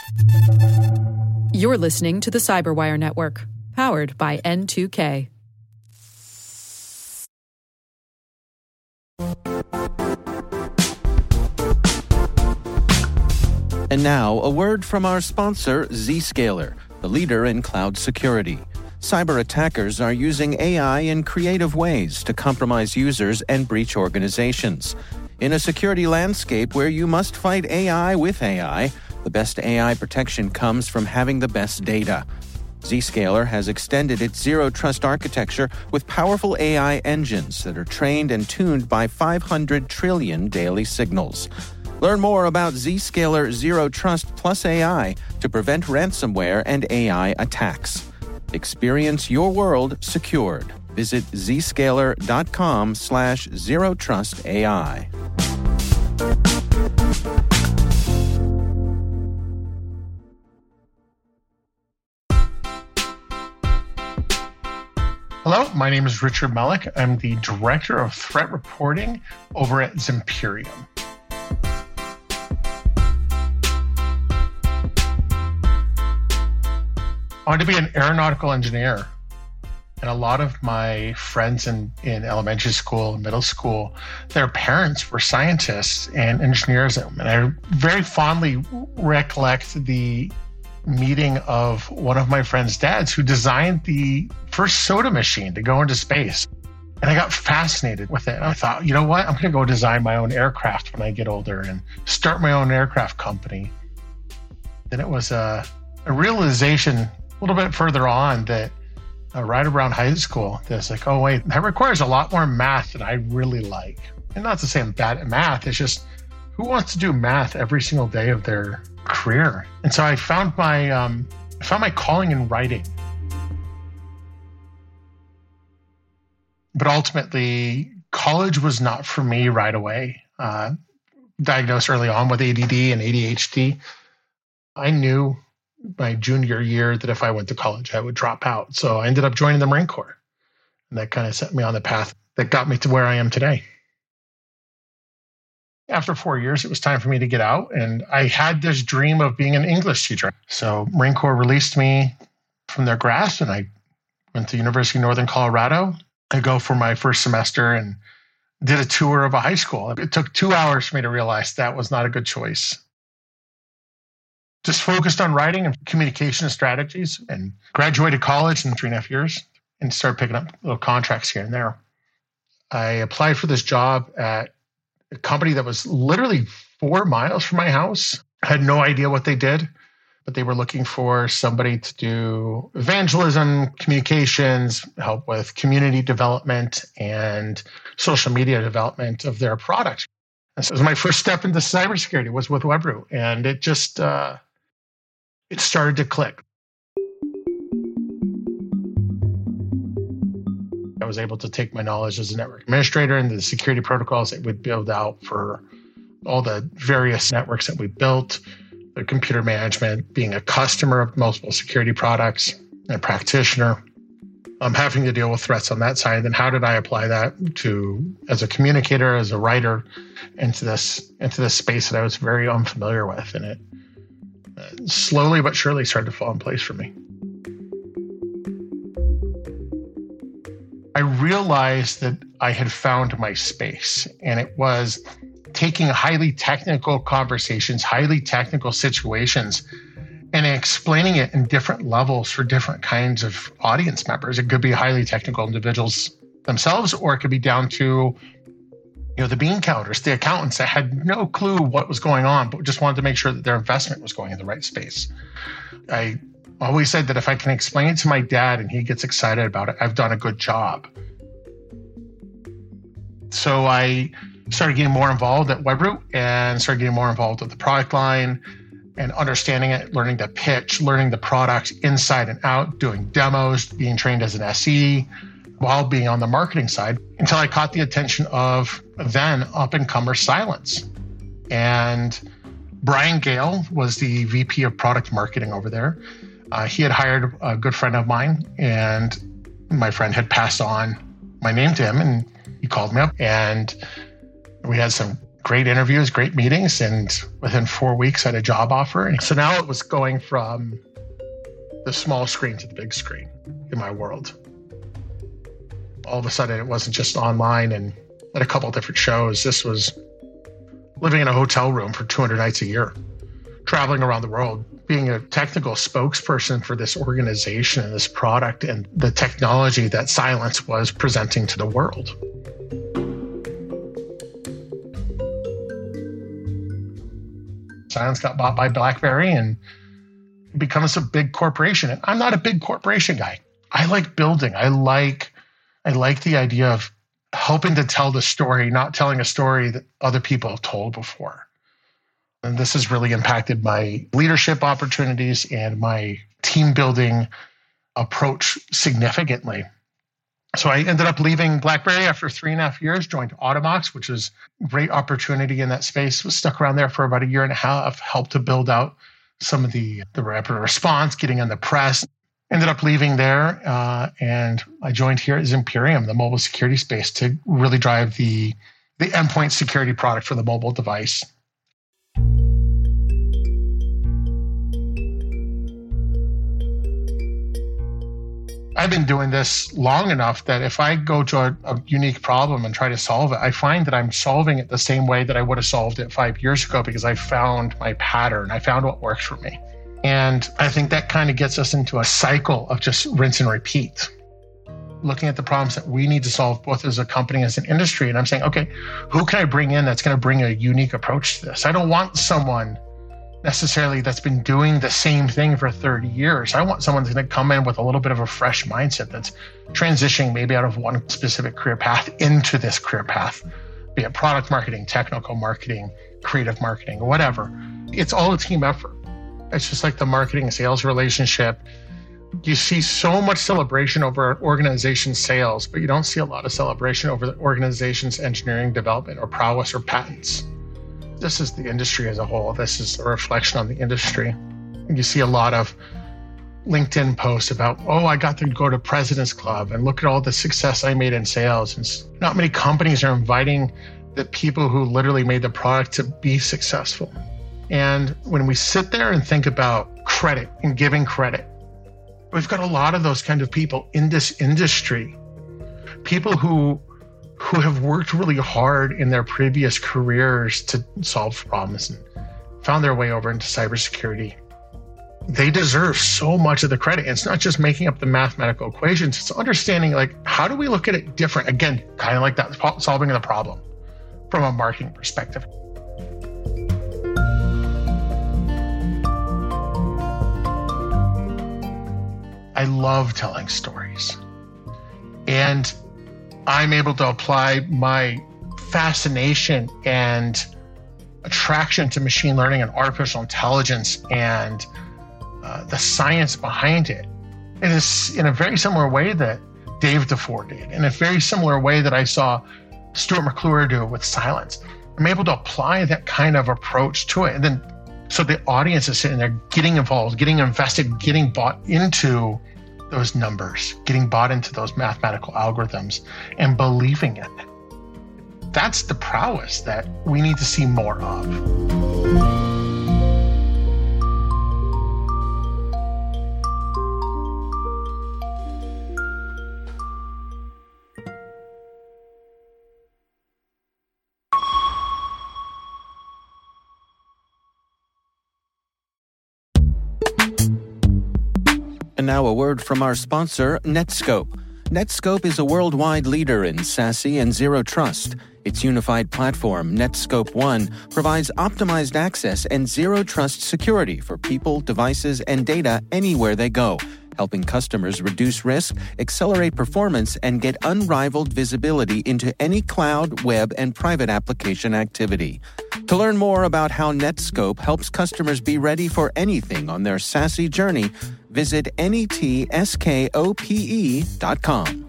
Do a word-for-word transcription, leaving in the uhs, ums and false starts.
You're listening to the Cyberwire Network, powered by N two K. And now, a word from our sponsor, Zscaler, the leader in cloud security. Cyber attackers are using A I in creative ways to compromise users and breach organizations. In a security landscape where you must fight A I with A I, the best A I protection comes from having the best data. Zscaler has extended its zero-trust architecture with powerful A I engines that are trained and tuned by five hundred trillion daily signals. Learn more about Zscaler Zero Trust Plus A I to prevent ransomware and A I attacks. Experience your world secured. Visit zscaler.com slash zero trust AI. Hello, my name is Richard Melick. I'm the Director of Threat Reporting over at Zimperium. I wanted to be an aeronautical engineer. And a lot of my friends in, in elementary school and middle school, their parents were scientists and engineers. And I very fondly recollect the meeting of one of my friend's dads who designed the first soda machine to go into space. And I got fascinated with it. And I thought, you know what? I'm going to go design my own aircraft when I get older and start my own aircraft company. Then it was a, a realization a little bit further on that uh, right around high school, that's like, oh, wait, that requires a lot more math than I really like. And not to say I'm bad at math. It's just, who wants to do math every single day of their career? And so I found my um, I found my calling in writing. But ultimately, college was not for me right away. Uh, diagnosed early on with A D D and A D H D. I knew my junior year that if I went to college, I would drop out. So I ended up joining the Marine Corps. And that kind of set me on the path that got me to where I am today. After four years, it was time for me to get out. And I had this dream of being an English teacher. So Marine Corps released me from their grasp, and I went to University of Northern Colorado. I go for my first semester and did a tour of a high school. It took two hours for me to realize that was not a good choice. Just focused on writing and communication strategies, and graduated college in three and a half years and started picking up little contracts here and there. I applied for this job at a company that was literally four miles from my house. I had no idea what they did, but they were looking for somebody to do evangelism, communications, help with community development and social media development of their product. And so it was my first step into cybersecurity was with Webroot, and it just uh, it started to click. I was able to take my knowledge as a network administrator and the security protocols that we'd build out for all the various networks that we built, the computer management, being a customer of multiple security products, and a practitioner. I'm having to deal with threats on that side. Then how did I apply that to, as a communicator, as a writer, into this into this space that I was very unfamiliar with? And it uh, slowly but surely started to fall in place for me. I realized that I had found my space, and it was taking highly technical conversations, highly technical situations, and explaining it in different levels for different kinds of audience members. It could be highly technical individuals themselves, or it could be down to, you know, the bean counters, the accountants that had no clue what was going on, but just wanted to make sure that their investment was going in the right space. I always said that if I can explain it to my dad and he gets excited about it, I've done a good job. So I started getting more involved at Webroot and started getting more involved with the product line and understanding it, learning to pitch, learning the product inside and out, doing demos, being trained as an S E while being on the marketing side, until I caught the attention of then up-and-comer Cylance. And Brian Gale was the V P of product marketing over there. Uh, he had hired a good friend of mine, and my friend had passed on my name to him, and he called me up, and we had some great interviews, great meetings, and within four weeks I had a job offer. And so now it was going from the small screen to the big screen in my world. All of a sudden, it wasn't just online and at a couple of different shows. This was living in a hotel room for two hundred nights a year, traveling around the world, being a technical spokesperson for this organization and this product and the technology that Cylance was presenting to the world. Cylance got bought by BlackBerry and it becomes a big corporation. And I'm not a big corporation guy. I like building. I like, I like the idea of helping to tell the story, not telling a story that other people have told before. And this has really impacted my leadership opportunities and my team building approach significantly. So I ended up leaving BlackBerry after three and a half years, joined Automox, which was a great opportunity in that space. Was stuck around there for about a year and a half, helped to build out some of the, the rapid response, getting in the press. Ended up leaving there, uh, and I joined here at Zimperium, the mobile security space, to really drive the, the endpoint security product for the mobile device. I've been doing this long enough that if I go to a, a unique problem and try to solve it, I find that I'm solving it the same way that I would have solved it five years ago because I found my pattern. I found what works for me. And I think that kind of gets us into a cycle of just rinse and repeat, looking at the problems that we need to solve both as a company and as an industry. And I'm saying, okay, who can I bring in that's going to bring a unique approach to this? I don't want someone necessarily that's been doing the same thing for thirty years. I want someone that's going to come in with a little bit of a fresh mindset that's transitioning maybe out of one specific career path into this career path, be it product marketing, technical marketing, creative marketing, or whatever. It's all a team effort. It's just like the marketing and sales relationship. You see so much celebration over an organization's sales, but you don't see a lot of celebration over the organization's engineering development or prowess or patents. This is the industry as a whole. This is a reflection on the industry. You see a lot of LinkedIn posts about, oh, I got to go to President's Club and look at all the success I made in sales. And not many companies are inviting the people who literally made the product to be successful. And when we sit there and think about credit and giving credit, we've got a lot of those kind of people in this industry, people who who have worked really hard in their previous careers to solve problems and found their way over into cybersecurity. They deserve so much of the credit. And it's not just making up the mathematical equations, it's understanding, like, how do we look at it different? Again, kind of like that, solving the problem from a marketing perspective. I love telling stories. And I'm able to apply my fascination and attraction to machine learning and artificial intelligence and uh, the science behind it. It is in a very similar way that Dave DeFore did, in a very similar way that I saw Stuart McClure do with Cylance. I'm able to apply that kind of approach to it. And then so the audience is sitting there getting involved, getting invested, getting bought into those numbers, getting bought into those mathematical algorithms and believing in it. That's the prowess that we need to see more of. And now a word from our sponsor, Netskope. Netskope is a worldwide leader in SASE and Zero Trust. Its unified platform, Netskope One, provides optimized access and Zero Trust security for people, devices, and data anywhere they go, helping customers reduce risk, accelerate performance, and get unrivaled visibility into any cloud, web, and private application activity. To learn more about how Netskope helps customers be ready for anything on their SASE journey, visit netskope dot com.